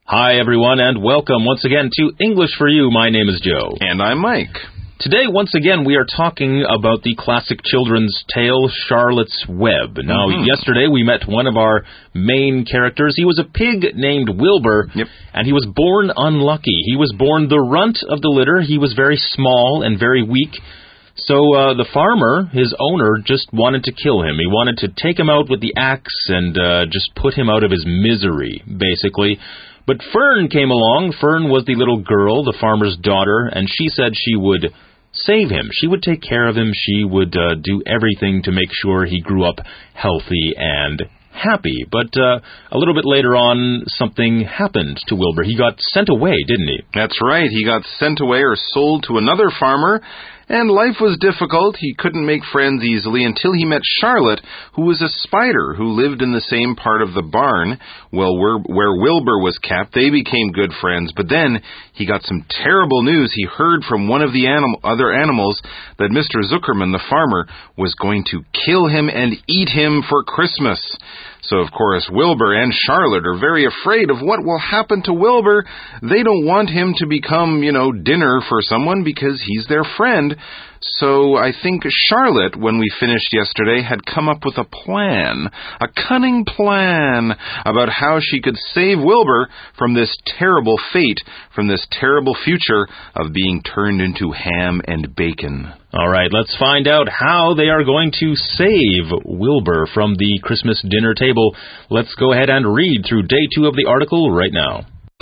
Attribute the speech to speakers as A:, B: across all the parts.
A: Hi, everyone, and welcome once again to English for You. My name is Joe.
B: And I'm Mike.
A: Today, once again, we are talking about the classic children's tale, Charlotte's Web. Now, yesterday we met one of our main characters. He was a pig named Wilbur, and he was born unlucky. He was born the runt of the litter. He was very small and very weak. So the farmer, his owner, just wanted to kill him. He wanted to take him out with the axe and just put him out of his misery, basically. But Fern came along. Fern was the little girl, the farmer's daughter, and she said she would save him. She would take care of him. She would do everything to make sure he grew up healthy and happy. But a little bit later on, something happened to Wilbur. He got sent away, didn't he?
B: That's right. He got sent away or sold to another farmer, and life was difficult. He couldn't make friends easily until he met Charlotte, who was a spider who lived in the same part of the barn. Well, where Wilbur was kept, they became good friends. But then he got some terrible news. He heard from one of the other animals that Mr. Zuckerman, the farmer, was going to kill him and eat him for Christmas. So, of course, Wilbur and Charlotte are very afraid of what will happen to Wilbur. They don't want him to become, dinner for someone because he's their friend. So I think Charlotte, when we finished yesterday, had come up with a plan, a cunning plan about how she could save Wilbur from this terrible fate, from this terrible future of being turned into ham and bacon.
A: All right, let's find out how they are going to save Wilbur from the Christmas dinner table. Let's go ahead and read through day 2 of the article right now.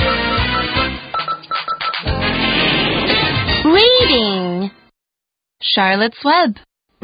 C: Reading Charlotte's Web.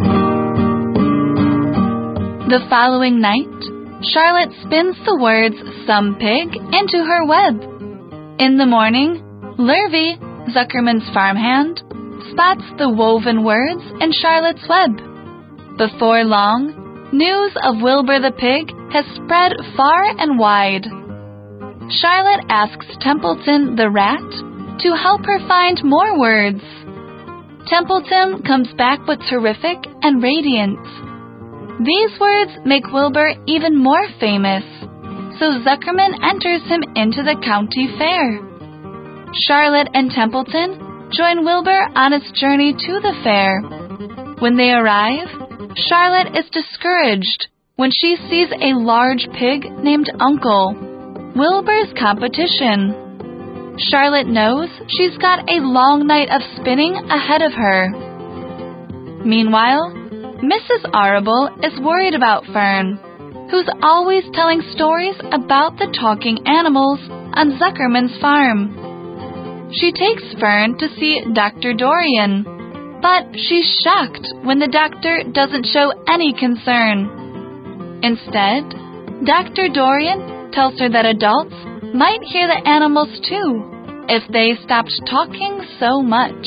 C: The following night, Charlotte spins the words "some pig" into her web. In the morning, Lurvy, Zuckerman's farmhand, spots the woven words in Charlotte's web. Before long, news of Wilbur the pig has spread far and wide. Charlotte asks Templeton the rat to help her find more words. Templeton comes back with terrific and radiance. These words make Wilbur even more famous, so Zuckerman enters him into the county fair. Charlotte and Templeton join Wilbur on his journey to the fair. When they arrive, Charlotte is discouraged when she sees a large pig named Uncle, Wilbur's competition. Charlotte knows she's got a long night of spinning ahead of her. Meanwhile, Mrs. Arable is worried about Fern, who's always telling stories about the talking animals on Zuckerman's farm. She takes Fern to see Dr. Dorian, but she's shocked when the doctor doesn't show any concern. Instead, Dr. Dorian tells her that adults might hear the animals too if they stopped talking so much.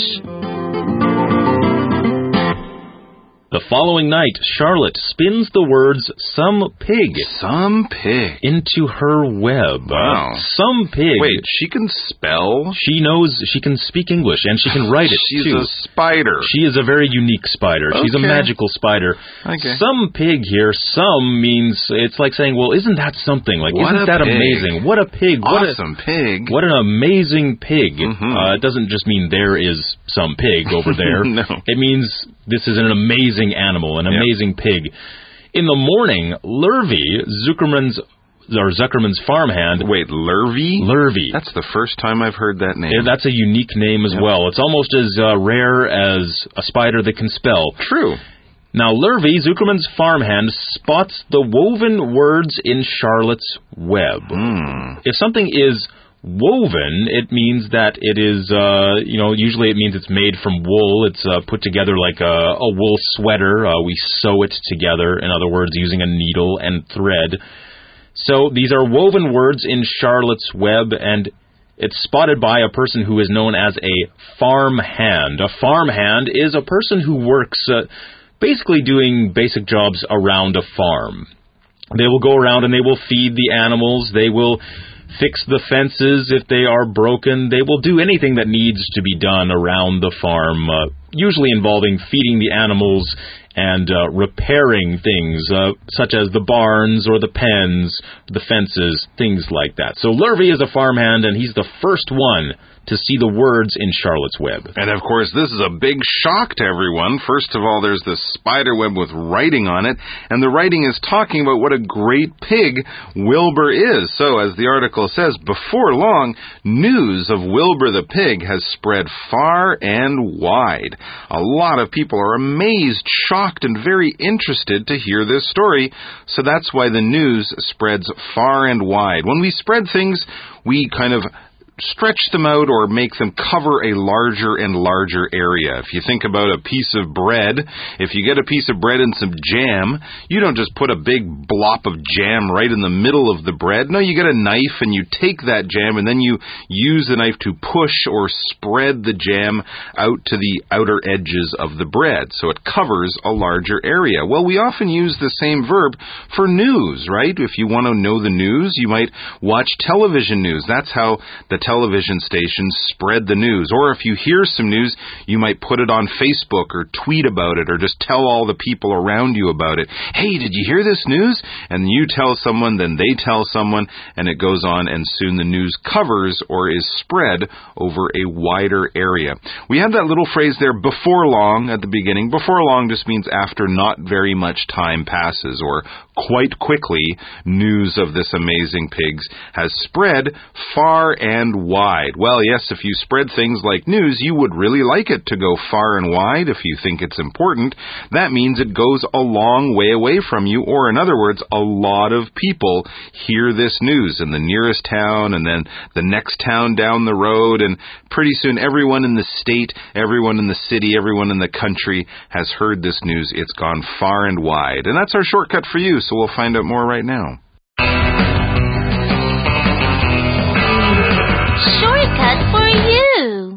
A: The following night, Charlotte spins the words "some pig" into her web.
B: Wow.
A: Some pig.
B: Wait, she can spell?
A: She knows, she can speak English, and she can write it,
B: She's
A: too.
B: a spider.
A: She is a very unique spider. She's a
B: Okay.
A: magical spider.
B: Okay.
A: Some pig here, some means, it's like saying, well, isn't that something? Like,
B: What
A: isn't
B: a
A: that
B: pig.
A: amazing? What a pig.
B: Awesome pig.
A: What an amazing pig.
B: Mhm.
A: It doesn't just mean there is some pig over there.
B: No.
A: It means this is an amazing animal, an amazing pig. In the morning, Lurvy, Zuckerman's farmhand...
B: Wait, Lurvy?
A: Lurvy.
B: That's the first time I've heard that name.
A: Yeah, that's a unique name as well. It's almost as rare as a spider that can spell.
B: True.
A: Now, Lurvy, Zuckerman's farmhand, spots the woven words in Charlotte's web. If something is woven, it means that it is, usually it means it's made from wool. It's put together like a wool sweater. We sew it together, in other words, using a needle and thread. So these are woven words in Charlotte's web, and it's spotted by a person who is known as a farmhand. A farmhand is a person who works basically doing basic jobs around a farm. They will go around and they will feed the animals. They will fix the fences if they are broken. They will do anything that needs to be done around the farm, usually involving feeding the animals and repairing things, such as the barns or the pens, the fences, things like that. So Lurvy is a farmhand, and he's the first one to see the words in Charlotte's Web.
B: And of course, this is a big shock to everyone. First of all, there's this spider web with writing on it, and the writing is talking about what a great pig Wilbur is. So, as the article says, before long, news of Wilbur the pig has spread far and wide. A lot of people are amazed, shocked, and very interested to hear this story. So that's why the news spreads far and wide. When we spread things, we kind of stretch them out or make them cover a larger and larger area. If you think about a piece of bread, if you get a piece of bread and some jam, you don't just put a big blop of jam right in the middle of the bread. No, you get a knife and you take that jam and then you use the knife to push or spread the jam out to the outer edges of the bread, so it covers a larger area. Well, we often use the same verb for news, right? If you want to know the news, you might watch television news. That's how the television stations spread the news. Or if you hear some news, you might put it on Facebook or tweet about it or just tell all the people around you about it. Hey, did you hear this news? And you tell someone, then they tell someone, and it goes on, and soon the news covers or is spread over a wider area. We have that little phrase there, before long, at the beginning. Before long just means after not very much time passes, or quite quickly, news of this amazing pigs has spread far and wide. Well, yes, if you spread things like news, you would really like it to go far and wide if you think it's important. That means it goes a long way away from you, or in other words, a lot of people hear this news in the nearest town and then the next town down the road, and pretty soon everyone in the state, everyone in the city, everyone in the country has heard this news. It's gone far and wide. And that's our shortcut for you, so we'll find out more right now.
D: Shortcut for you.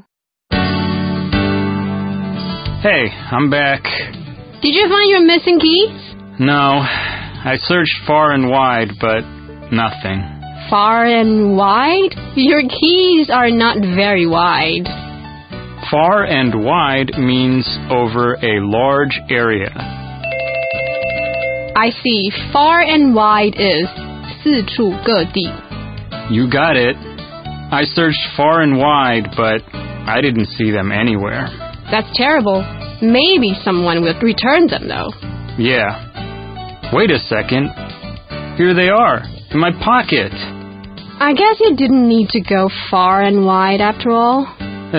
E: Hey, I'm back.
D: Did you find your missing keys?
E: No, I searched far and wide, but nothing.
D: Far and wide? Your keys are not very wide.
E: Far and wide means over a large area.
D: I see. Far and wide is 四处各地.
E: You got it. I searched far and wide, but I didn't see them anywhere.
D: That's terrible. Maybe someone will return them, though.
E: Yeah. Wait a second. Here they are, in my pocket.
D: I guess you didn't need to go far and wide after all.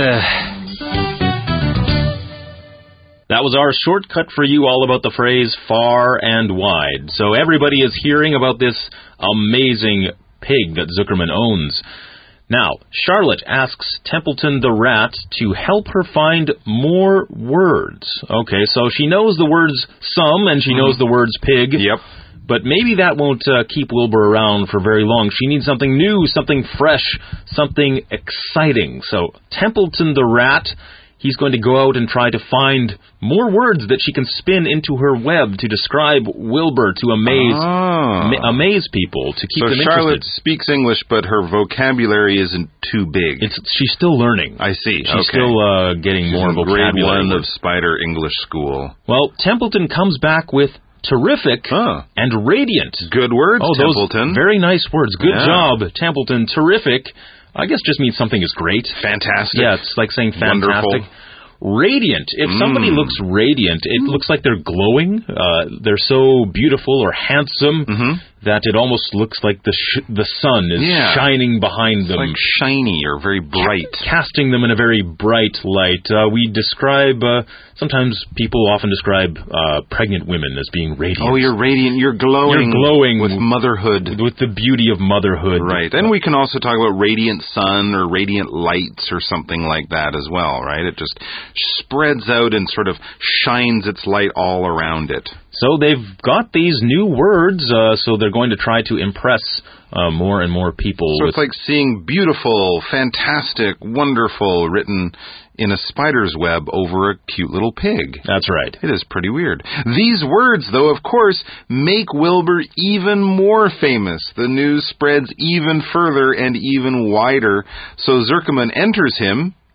A: That was our shortcut for you, all about the phrase far and wide. So everybody is hearing about this amazing pig that Zuckerman owns. Now, Charlotte asks Templeton the rat to help her find more words. Okay, so she knows the words some and she knows the words pig.
B: Yep.
A: But maybe that won't keep Wilbur around for very long. She needs something new, something fresh, something exciting. So Templeton the rat, he's going to go out and try to find more words that she can spin into her web to describe Wilbur, to amaze people, to keep them interested.
B: So Charlotte speaks English, but her vocabulary isn't too big.
A: She's still learning.
B: I see.
A: She's still getting more vocabulary.
B: Grade 1 of Spider English School.
A: Well, Templeton comes back with terrific and radiant.
B: Good words, Templeton.
A: Very nice words. Good job, Templeton. Terrific, I guess, just means something is great.
B: Fantastic.
A: Yeah, it's like saying fantastic.
B: Wonderful.
A: Radiant. If somebody looks radiant, it looks like they're glowing. They're so beautiful or handsome that it almost looks like the sun is shining behind them.
B: Like shiny or very bright.
A: Casting them in a very bright light. We describe, sometimes people often describe pregnant women as being radiant.
B: Oh, you're radiant. You're glowing.
A: You're glowing
B: with motherhood.
A: With the beauty of motherhood.
B: Right. And we can also talk about radiant sun or radiant lights or something like that as well, right? It just spreads out and sort of shines its light all around it.
A: So they've got these new words, so they're going to try to impress more and more people.
B: So it's like seeing beautiful, fantastic, wonderful written in a spider's web over a cute little pig.
A: That's right.
B: It is pretty weird. These words, though, of course, make Wilbur even more famous. The news spreads even further and even wider. So Zuckerman enters him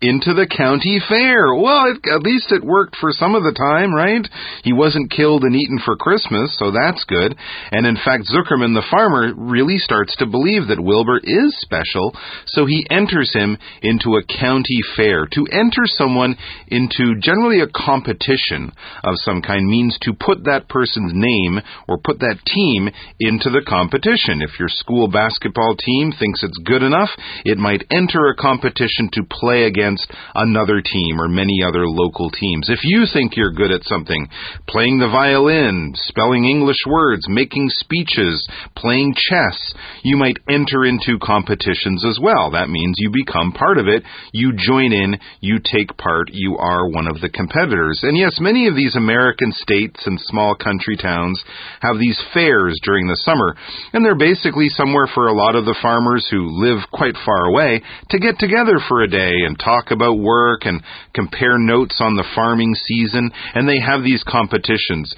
B: into the county fair. Well, at least it worked for some of the time, right? He wasn't killed and eaten for Christmas, so that's good. And in fact, Zuckerman the farmer really starts to believe that Wilbur is special, so he enters him into a county fair. To enter someone into generally a competition of some kind means to put that person's name or put that team into the competition. If your school basketball team thinks it's good enough, it might enter a competition to play against another team or many other local teams. If you think you're good at something, playing the violin, spelling English words, making speeches, playing chess, you might enter into competitions as well. That means you become part of it, you join in, you take part, you are one of the competitors. And yes, many of these American states and small country towns have these fairs during the summer, and they're basically somewhere for a lot of the farmers who live quite far away to get together for a day and talk about work and compare notes on the farming season. And they have these competitions: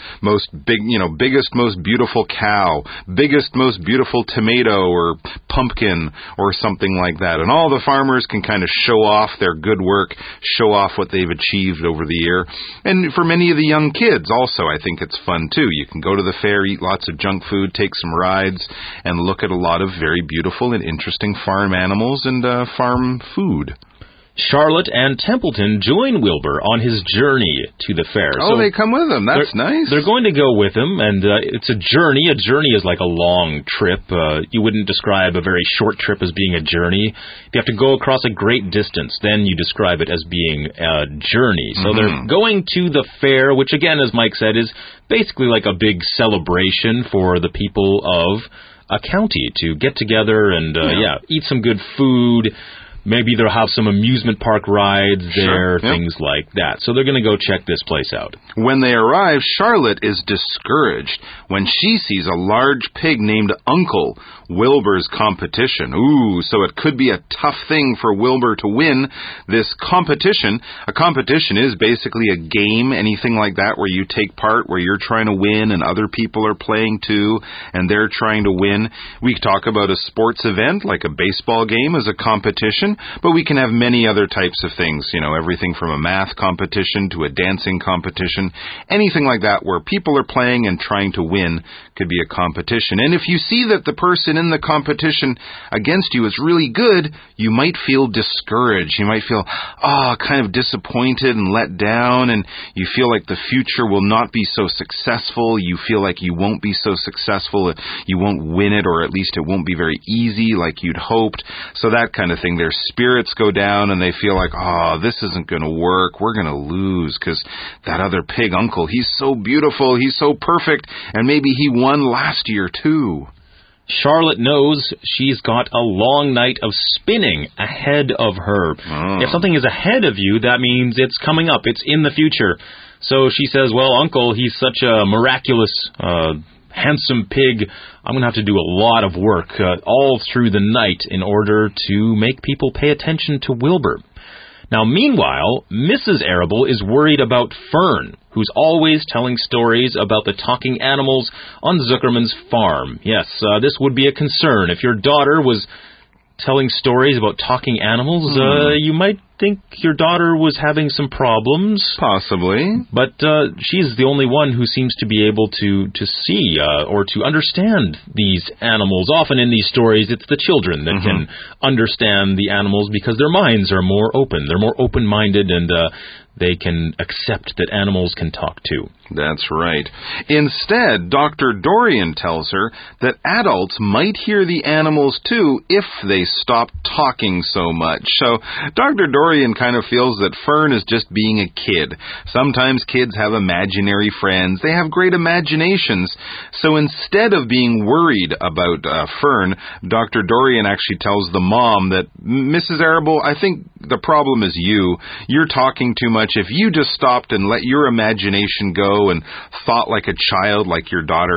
B: biggest, most beautiful cow, biggest, most beautiful tomato or pumpkin or something like that. And all the farmers can kind of show off their good work, show off what they've achieved over the year. And for many of the young kids also, I think it's fun too. You can go to the fair, eat lots of junk food, take some rides, and look at a lot of very beautiful and interesting farm animals and farm food.
A: Charlotte and Templeton join Wilbur on his journey to the fair.
B: Oh, so they come with him. That's nice.
A: They're going to go with him, and it's a journey. A journey is like a long trip. You wouldn't describe a very short trip as being a journey. If you have to go across a great distance, then you describe it as being a journey. So they're going to the fair, which again, as Mike said, is basically like a big celebration for the people of a county to get together and, eat some good food. Maybe they'll have some amusement park rides there, things like that. So they're going to go check this place out.
B: When they arrive, Charlotte is discouraged when she sees a large pig named Uncle, Wilbur's competition. Ooh, so it could be a tough thing for Wilbur to win this competition. A competition is basically a game, anything like that, where you take part, where you're trying to win and other people are playing too, and they're trying to win. We talk about a sports event, like a baseball game, as a competition, but we can have many other types of things, everything from a math competition to a dancing competition. Anything like that where people are playing and trying to win could be a competition. And if you see that the person in the competition against you is really good, you might feel discouraged. You might feel, kind of disappointed and let down, and you feel like the future will not be so successful. You feel like you won't be so successful. You won't win it, or at least it won't be very easy like you'd hoped. So that kind of thing. Their spirits go down and they feel like, this isn't going to work. We're going to lose because that other pig uncle, he's so beautiful. He's so perfect. And maybe he won last year too.
A: Charlotte knows she's got a long night of spinning ahead of her. If something is ahead of you, that means it's coming up. It's in the future. So she says, well, Uncle, he's such a miraculous, handsome pig. I'm going to have to do a lot of work all through the night in order to make people pay attention to Wilbur. Now, meanwhile, Mrs. Arable is worried about Fern, who's always telling stories about the talking animals on Zuckerman's farm. Yes, this would be a concern. If your daughter was telling stories about talking animals, you might think your daughter was having some problems.
B: Possibly.
A: But she's the only one who seems to be able to see or to understand these animals. Often in these stories, it's the children that can understand the animals because their minds are more open. They're more open-minded, and they can accept that animals can talk too.
B: That's right. Instead, Dr. Dorian tells her that adults might hear the animals too if they stop talking so much. So Dr. Dorian kind of feels that Fern is just being a kid. Sometimes kids have imaginary friends. They have great imaginations. So instead of being worried about Fern, Dr. Dorian actually tells the mom that, Mrs. Arable, I think the problem is you. You're talking too much. If you just stopped and let your imagination go and thought like a child, like your daughter,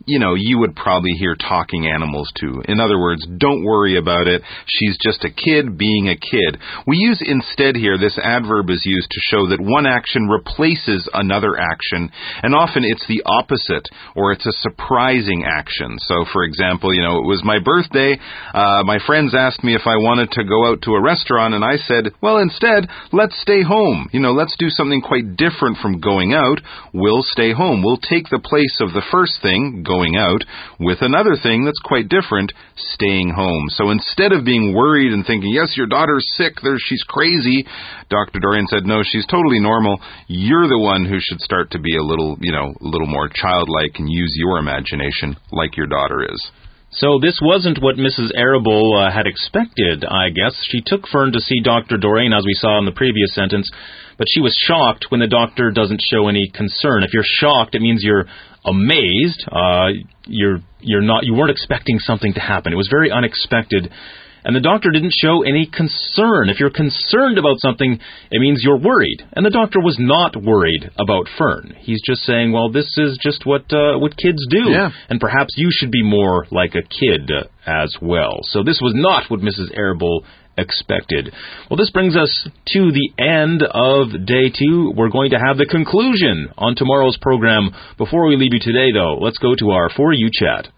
B: you would probably hear talking animals too. In other words, don't worry about it. She's just a kid being a kid. We use instead here, this adverb is used to show that one action replaces another action, and often it's the opposite, or it's a surprising action. So, for example, it was my birthday. My friends asked me if I wanted to go out to a restaurant, and I said, well, instead, let's stay home. Let's do something quite different from going out. We'll stay home. We'll take the place of the first thing, going out, with another thing that's quite different, staying home. So instead of being worried and thinking, yes, your daughter's sick, she's crazy, Dr. Dorian said, no, she's totally normal. You're the one who should start to be a little more childlike and use your imagination like your daughter is.
A: So this wasn't what Mrs. Arable had expected, I guess. She took Fern to see Dr. Dorian, as we saw in the previous sentence, but she was shocked when the doctor doesn't show any concern. If you're shocked, it means you're amazed. You weren't expecting something to happen. It was very unexpected. And the doctor didn't show any concern. If you're concerned about something, it means you're worried. And the doctor was not worried about Fern. He's just saying, well, this is just what kids do.
B: Yeah.
A: And perhaps you should be more like a kid as well. So this was not what Mrs. Arable expected. Well, this brings us to the end of day 2. We're going to have the conclusion on tomorrow's program. Before we leave you today, though, let's go to our For You chat.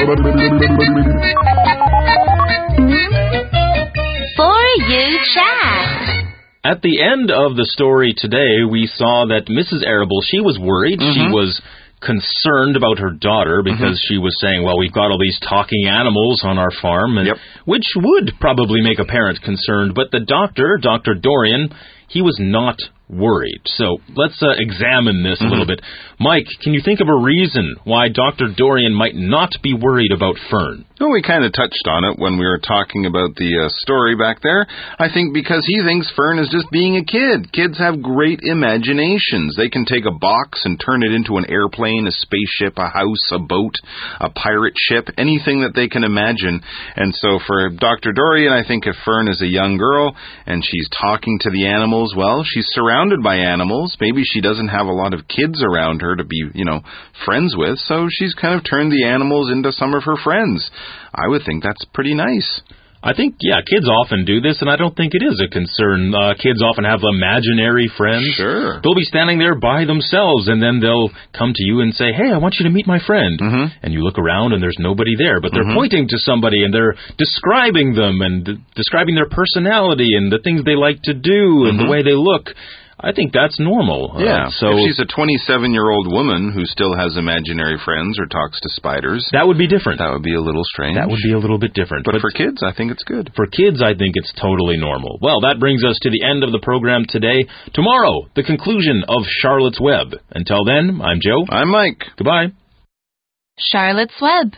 C: For You chat.
A: At the end of the story today, we saw that Mrs. Arable, she was worried.
B: Mm-hmm.
A: She was concerned about her daughter because she was saying, well, we've got all these talking animals on our farm, and which would probably make a parent concerned. But the doctor, Dr. Dorian, he was not worried. So let's examine this a little bit. Mike, can you think of a reason why Dr. Dorian might not be worried about Fern?
B: Well, we kind of touched on it when we were talking about the story back there. I think because he thinks Fern is just being a kid. Kids have great imaginations. They can take a box and turn it into an airplane, a spaceship, a house, a boat, a pirate ship, anything that they can imagine. And so for Dr. Dorian, I think if Fern is a young girl and she's talking to the animals, well, she's surrounded by animals. Maybe she doesn't have a lot of kids around her to be, friends with, so she's kind of turned the animals into some of her friends. I would think that's pretty nice.
A: I think, kids often do this, and I don't think it is a concern. Kids often have imaginary friends.
B: Sure.
A: They'll be standing there by themselves, and then they'll come to you and say, hey, I want you to meet my friend. And you look around, and there's nobody there, but they're pointing to somebody, and they're describing them, and describing their personality, and the things they like to do, and the way they look. I think that's normal.
B: Yeah,
A: so
B: if she's a 27-year-old woman who still has imaginary friends or talks to spiders...
A: That would be different.
B: That would be a little strange.
A: That would be a little bit different.
B: But for kids, I think it's good.
A: For kids, I think it's totally normal. Well, that brings us to the end of the program today. Tomorrow, the conclusion of Charlotte's Web. Until then, I'm Joe.
B: I'm Mike.
A: Goodbye.
C: Charlotte's Web.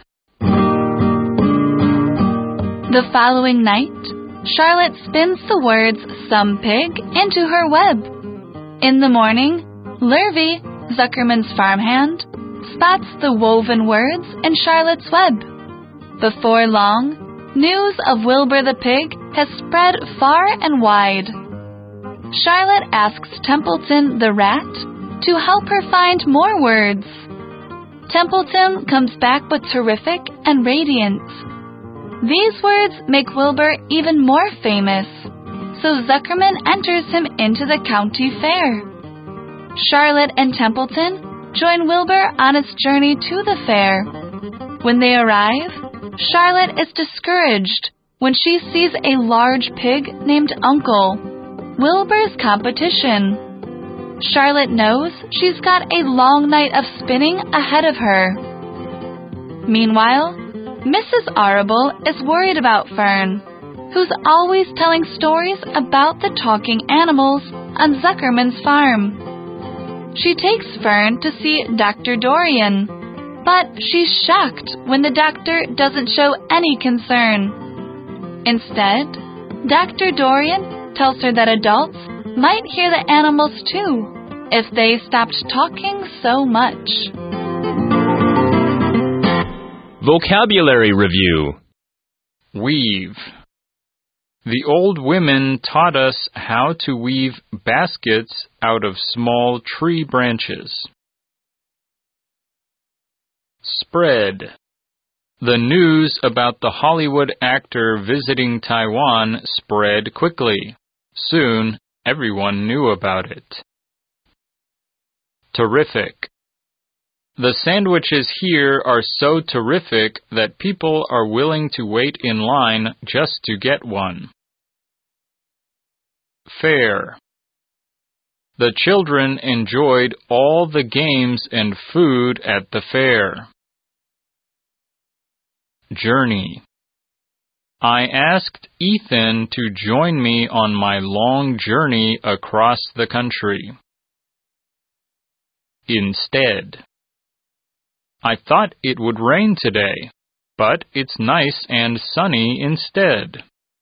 C: The following night, Charlotte spins the words "some pig" into her web. In the morning, Lurvy, Zuckerman's farmhand, spots the woven words in Charlotte's web. Before long, news of Wilbur the pig has spread far and wide. Charlotte asks Templeton the rat to help her find more words. Templeton comes back with terrific and radiant. These words make Wilbur even more famous, so Zuckerman enters him into the county fair. Charlotte and Templeton join Wilbur on his journey to the fair. When they arrive, Charlotte is discouraged when she sees a large pig named Uncle, Wilbur's competition. Charlotte knows she's got a long night of spinning ahead of her. Meanwhile, Mrs. Arable is worried about Fern, who's always telling stories about the talking animals on Zuckerman's farm. She takes Fern to see Dr. Dorian, but she's shocked when the doctor doesn't show any concern. Instead, Dr. Dorian tells her that adults might hear the animals too if they stopped talking so much.
A: Vocabulary Review.
E: Weave. The old women taught us how to weave baskets out of small tree branches. Spread. The news about the Hollywood actor visiting Taiwan spread quickly. Soon, everyone knew about it. Terrific. The sandwiches here are so terrific that people are willing to wait in line just to get one. Fair. The children enjoyed all the games and food at the fair. Journey. I asked Ethan to join me on my long journey across the country. Instead. I thought it would rain today, but it's nice and sunny instead.